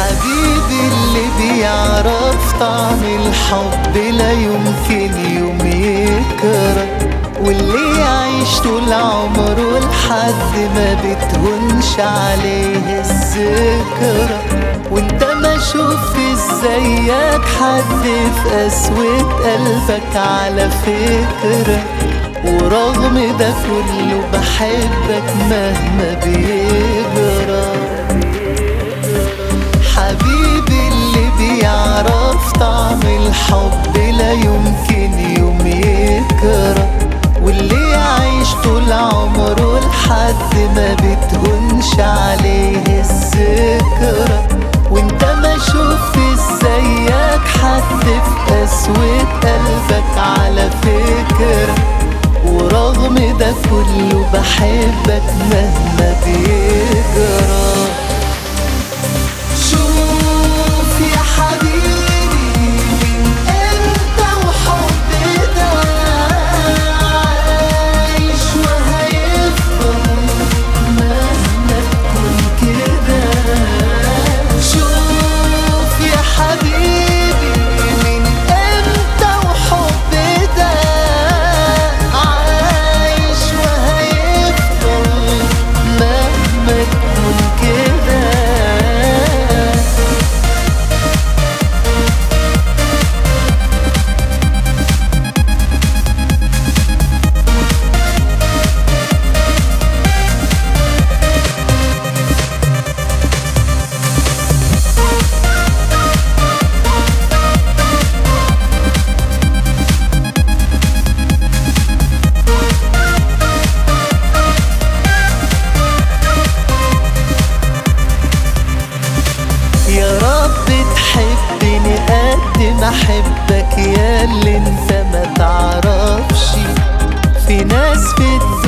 حبيبي اللي بيعرف طعم الحب لا يمكن يوم يكره، واللي يعيش طول عمره لحد ما بتهونش عليه الذكرى. وانت ما شفت زيك حد في قسوة قلبك على فكرة، ورغم ده كله بحبك مهما بيجرى. حبيبي اللي بيعرف طعم الحب لا يمكن يوم يكره، واللي يعيش طول عمره لحد ما بتهونش عليه الذكرى. وانت ما شفت زيك حد في قسوة قلبك على فكرة، ورغم ده كله بحبك مهما بيجرى. شوف يا حبيبي من امتى وحب ده عايش وهيفضل مهما تكون كده. شوف يا حبيبي من امتى وحب ده عايش وهيفضل مهما تكون كده. يا رب تحبني قد ما احبك، يا اللي انت ما تعرفش في ناس في